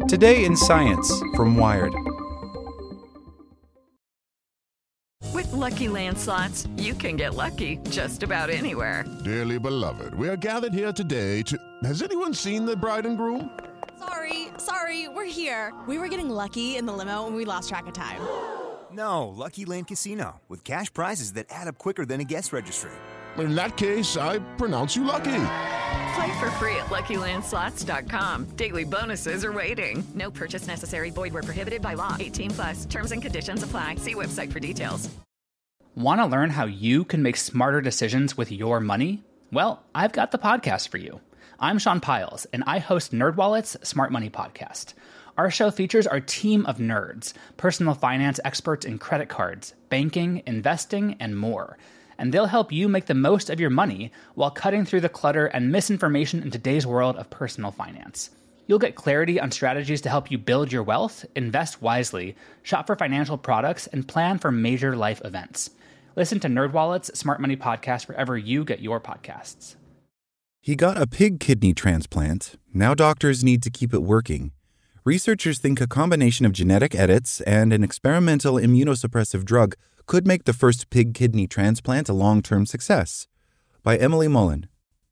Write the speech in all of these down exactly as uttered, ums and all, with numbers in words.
Today in Science from Wired. With Lucky Land Slots, you can get lucky just about anywhere. Dearly beloved, we are gathered here today to... Has anyone seen the bride and groom? Sorry, sorry, we're here. We were getting lucky in the limo and we lost track of time. No, Lucky Land Casino, with cash prizes that add up quicker than a guest registry. In that case, I pronounce you lucky. Play for free at Lucky Land Slots dot com. Daily bonuses are waiting. No purchase necessary. Void where prohibited by law. eighteen plus. Terms and conditions apply. See website for details. Want to learn how you can make smarter decisions with your money? Well, I've got the podcast for you. I'm Sean Piles, and I host NerdWallet's Smart Money Podcast. Our show features our team of nerds, personal finance experts in credit cards, banking, investing, and more. And they'll help you make the most of your money while cutting through the clutter and misinformation in today's world of personal finance. You'll get clarity on strategies to help you build your wealth, invest wisely, shop for financial products, and plan for major life events. Listen to NerdWallet's Smart Money Podcast wherever you get your podcasts. He got a pig kidney transplant. Now doctors need to keep it working. Researchers think a combination of genetic edits and an experimental immunosuppressive drug could make the first pig kidney transplant a long-term success. By Emily Mullen.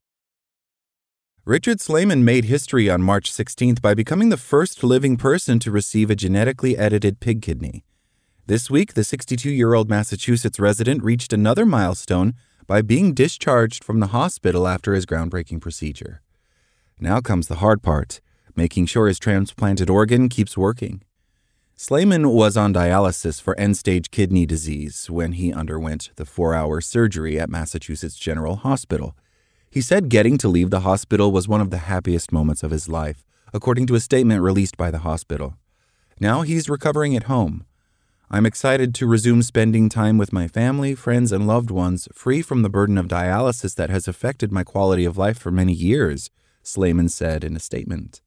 Richard Slayman made history on March sixteenth by becoming the first living person to receive a genetically edited pig kidney. This week, the sixty-two-year-old Massachusetts resident reached another milestone by being discharged from the hospital after his groundbreaking procedure. Now comes the hard part, making sure his transplanted organ keeps working. Slayman was on dialysis for end-stage kidney disease when he underwent the four-hour surgery at Massachusetts General Hospital. He said getting to leave the hospital was one of the happiest moments of his life, according to a statement released by the hospital. Now he's recovering at home. I'm excited to resume spending time with my family, friends, and loved ones, free from the burden of dialysis that has affected my quality of life for many years, Slayman said in a statement.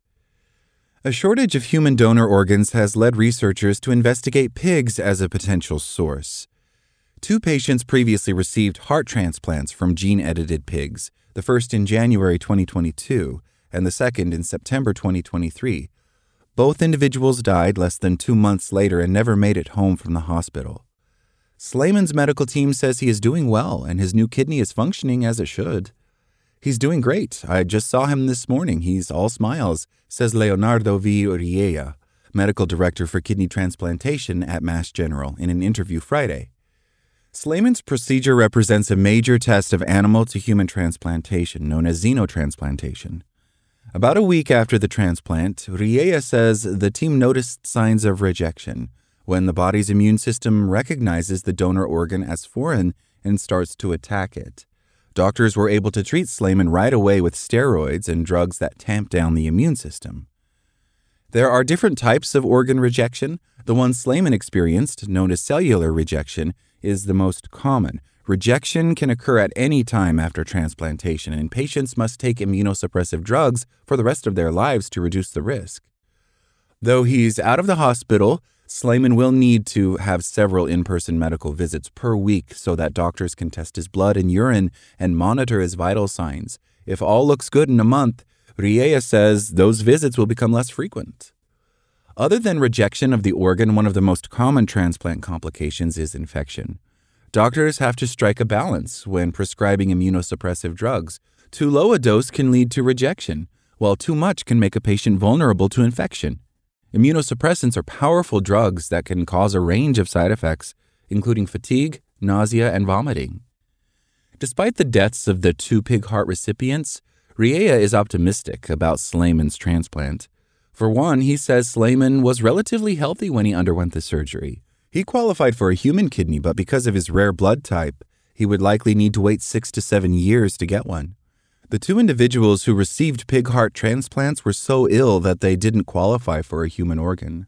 A shortage of human donor organs has led researchers to investigate pigs as a potential source. Two patients previously received heart transplants from gene-edited pigs, the first in January twenty twenty-two and the second in September twenty twenty-three. Both individuals died less than two months later and never made it home from the hospital. Slayman's medical team says he is doing well and his new kidney is functioning as it should. He's doing great. I just saw him this morning. He's all smiles, says Leonardo V. Riella, medical director for kidney transplantation at Mass General, in an interview Friday. Slayman's procedure represents a major test of animal-to-human transplantation, known as xenotransplantation. About a week after the transplant, Riella says the team noticed signs of rejection, when the body's immune system recognizes the donor organ as foreign and starts to attack it. Doctors were able to treat Slayman right away with steroids and drugs that tamp down the immune system. There are different types of organ rejection. The one Slayman experienced, known as cellular rejection, is the most common. Rejection can occur at any time after transplantation, and patients must take immunosuppressive drugs for the rest of their lives to reduce the risk. Though he's out of the hospital, Slayman will need to have several in-person medical visits per week so that doctors can test his blood and urine and monitor his vital signs. If all looks good in a month, Riella says those visits will become less frequent. Other than rejection of the organ, one of the most common transplant complications is infection. Doctors have to strike a balance when prescribing immunosuppressive drugs. Too low a dose can lead to rejection, while too much can make a patient vulnerable to infection. Immunosuppressants are powerful drugs that can cause a range of side effects, including fatigue, nausea, and vomiting. Despite the deaths of the two pig heart recipients, Riella is optimistic about Slayman's transplant. For one, he says Slayman was relatively healthy when he underwent the surgery. He qualified for a human kidney, but because of his rare blood type, he would likely need to wait six to seven years to get one. The two individuals who received pig heart transplants were so ill that they didn't qualify for a human organ.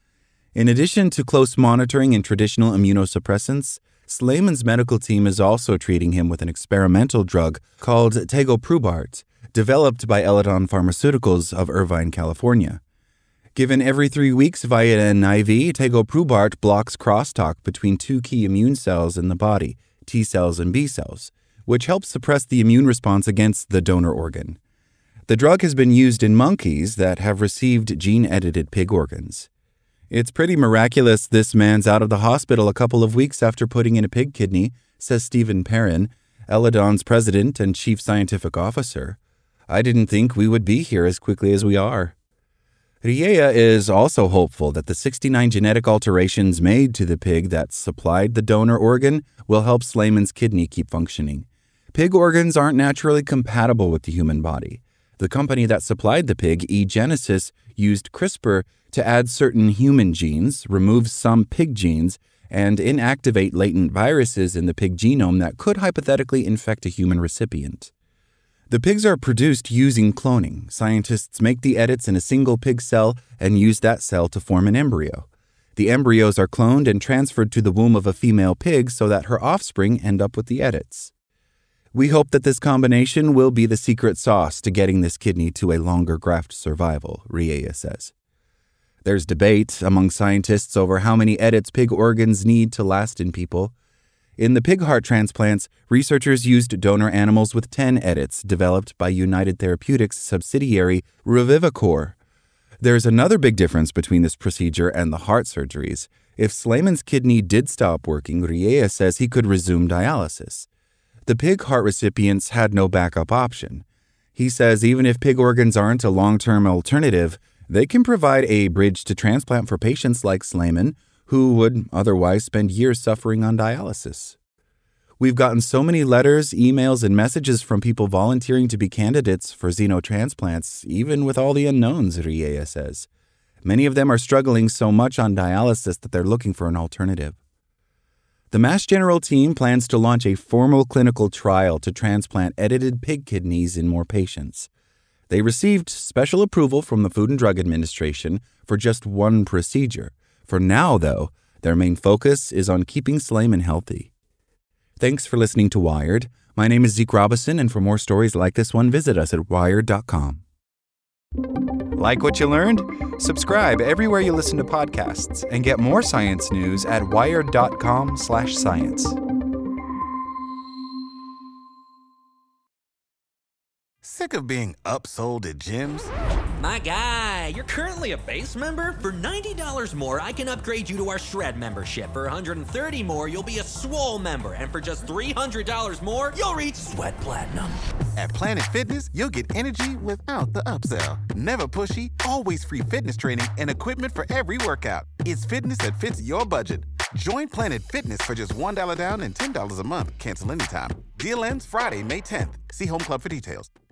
In addition to close monitoring and traditional immunosuppressants, Slayman's medical team is also treating him with an experimental drug called tegoprubart, developed by Eledon Pharmaceuticals of Irvine, California. Given every three weeks via an I V, tegoprubart blocks crosstalk between two key immune cells in the body, T cells and B cells, which helps suppress the immune response against the donor organ. The drug has been used in monkeys that have received gene-edited pig organs. It's pretty miraculous this man's out of the hospital a couple of weeks after putting in a pig kidney, says Stephen Perrin, Eledon's president and chief scientific officer. I didn't think we would be here as quickly as we are. Riella is also hopeful that the sixty-nine genetic alterations made to the pig that supplied the donor organ will help Slayman's kidney keep functioning. Pig organs aren't naturally compatible with the human body. The company that supplied the pig, eGenesis, used CRISPR to add certain human genes, remove some pig genes, and inactivate latent viruses in the pig genome that could hypothetically infect a human recipient. The pigs are produced using cloning. Scientists make the edits in a single pig cell and use that cell to form an embryo. The embryos are cloned and transferred to the womb of a female pig so that her offspring end up with the edits. We hope that this combination will be the secret sauce to getting this kidney to a longer graft survival, Riella says. There's debate among scientists over how many edits pig organs need to last in people. In the pig heart transplants, researchers used donor animals with ten edits developed by United Therapeutics subsidiary Revivicor. There's another big difference between this procedure and the heart surgeries. If Slayman's kidney did stop working, Riella says he could resume dialysis. The pig heart recipients had no backup option. He says even if pig organs aren't a long-term alternative, they can provide a bridge to transplant for patients like Slayman, who would otherwise spend years suffering on dialysis. We've gotten so many letters, emails, and messages from people volunteering to be candidates for xenotransplants, even with all the unknowns, Riella says. Many of them are struggling so much on dialysis that they're looking for an alternative. The Mass General team plans to launch a formal clinical trial to transplant edited pig kidneys in more patients. They received special approval from the Food and Drug Administration for just one procedure. For now, though, their main focus is on keeping Slayman healthy. Thanks for listening to Wired. My name is Zeke Robison, and for more stories like this one, visit us at wired dot com. Like what you learned? Subscribe everywhere you listen to podcasts and get more science news at wired dot com slash science. Sick of being upsold at gyms? My guy, you're currently a base member? For ninety dollars more, I can upgrade you to our Shred membership. For one hundred thirty dollars more, you'll be a Swole member. And for just three hundred dollars more, you'll reach Sweat Platinum. At Planet Fitness, you'll get energy without the upsell. Never pushy, always free fitness training and equipment for every workout. It's fitness that fits your budget. Join Planet Fitness for just one dollar down and ten dollars a month. Cancel anytime. Deal ends Friday, May tenth. See Home Club for details.